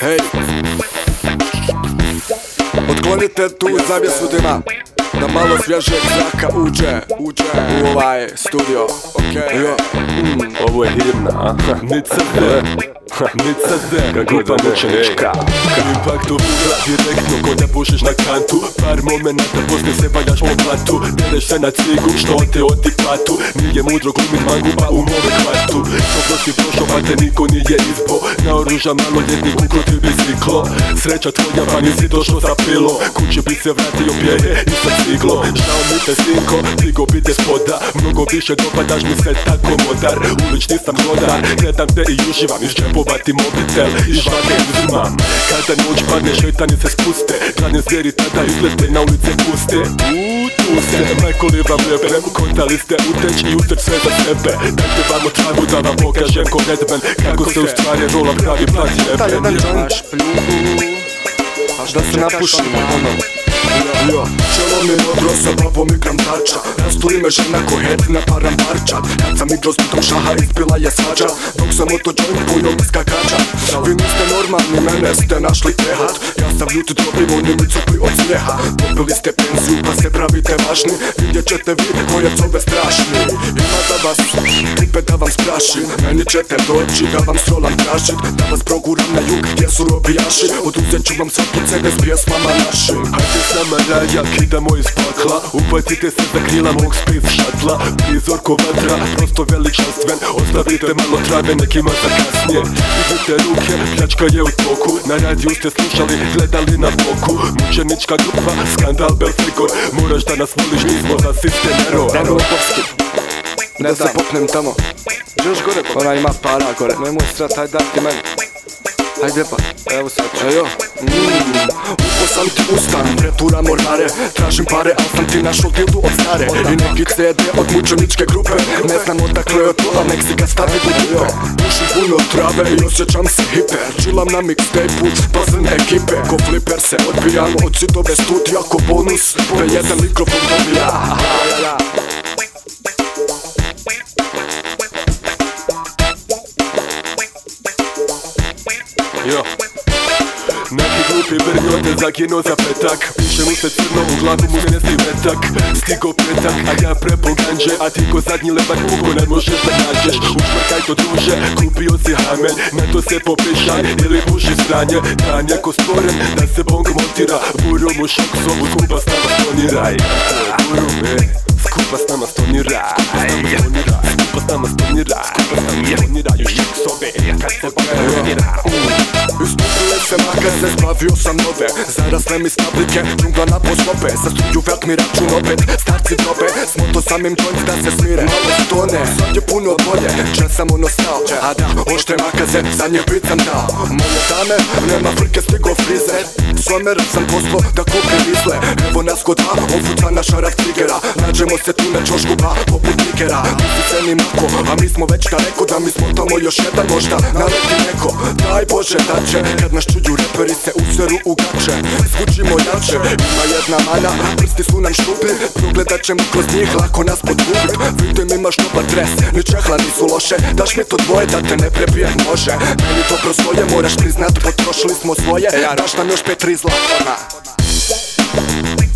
Hej, otklonite tu zavjesu dima, da malo svježeg zraka uđe u ovaj studio. Ovo je himna, nica se, grupa mučenička. Ipak dobila direktno ko da pušiš na kantu. Par momenata poslije se valjaš po blatu. Dereš se na cigu što te odi platu. Nije mudro glumit manguba u mome kvartu. Što si prošao pa te niko nije izbo. Naoruža maloljetnik ukroti biciklo. Sreća tvoja pa nisi došlo za pilo. Kući bi se vratio pjeje i sa ciglo. Žao mi te sinko, tigo bi te spoda. Mnogo više dopadaš mi se tako modar. Ulični sam hodar, gledam te i uživam. Iz džepovati mobitel i žvake uzimam. Kada noć padne šeitani se spuste. Glavne zveri tada izlete na ulice puste. Tu se, majkoli vam jebem. Kontali ste uteć i uteć sve za sebe. Dajte vam o tragu da vam pokažem ko Redman. Kako se u stvari rola pravi plati jeben. Naš pljuhu, da se napušimo čelo mi modro sa babom igram tarča. Rasturi me žena ko hedina param parčat. Kad sam igro s bitom šaha izbila je svađa. Dok sam oto joint punio mi skakača. Vi niste normalni, mene ste našli tehat. Ja sam ljut dobrim, oni mi cupli od smijeha. Popili ste penziju pa se pravite važni. Vidjet ćete vi koje cove strašni. Ima da vas tipe da vam sprašim. Meni ćete doći da vam srolam tražit. Da vas proguram na jug gdje su robijaši. Oduzet ću vam svaki CD s pjesmama našim. Hajde s nama raja, kidamo iz pakla. Upatite se za krila mog space šatla. Prizor ko vatra, prosto veličanstven. Ostavite malo trave, nekima za kasnije. Vidite ruke, pljačka je u toku. Na radiju ste slušali, gledali na boku. Mučenička grupa, skandal Belfegor. Moraš da nas voliš, nismo za sistem error. Dano Lopovski, da se popnem tamo. Još gore, ona ima para gore. Nemoj strat, hajde dati meni. Hajde pa, evo sad. Ejo, upo sam ti ustan, preturam ormare. Tražim pare, al sam ti našao dildu od stare. I neki CD od mučeničke grupe. Ne znam odakle je to, nek si ga stavi u dupe. Pušim puno trave i osjećam se hiper. Chillam na mixtape-u, bazen ekipe. Ko fliper se odbijam od zidove studija. Ko bonus, po jedan mikrofon dobija. Jo. Neki glupi brnjote zaginuo za petak. Piše mu se crno, u glavu mu se nesli metak. Stigo petak, a ja prepol ganđe. A ti ko zadnji lepak ugo ne možeš da nađeš. Učmrkaj to druže, kupio si hamelj. Na to se popišaj ili puši stranje. Dan jako stvoren da se bong montira. Buru mu šokso, skupa s nama stoniraj. Buru me, skupa s nama stoniraj. Skupa s nama stoniraj. Skupa s nama stoniraj. Šoksove, kad se pokonira. Ispustile se magaze, zbavio sam nove. Zarasle mi s fabrike, džungla na poslope. Za struju velik mi račun opet, starci dobe. S moto samim joint da se smire. Malo stone, sad je puno bolje. Če sam ono stao, a da, ošte magaze, za njih bit sam dao. Moje dame, nema frke, stigo frize. Somer sam poslao da kupim izle. Evo nas kod dva, ofuca na šaraf trigera. Nađemo se tu na čošku pa, poput nikera. Nisi se ni mako, a mi smo već daleko. Da mi smo tamo još jedan možda, naleti neko. Daj Bože da će, kad nas čuđu reperi se useru u gače. Zvučimo jače, ima jedna mana, prsti su nam štupi. Progledat ćemo kroz njih, lako nas podgubit. Vidim imaš dobar dres, ni čehla nisu loše. Daš mi to dvoje da te ne prebijem može. Meni dobro svoje, moraš priznat, potrošili smo svoje. Daš nam još 5 rizla.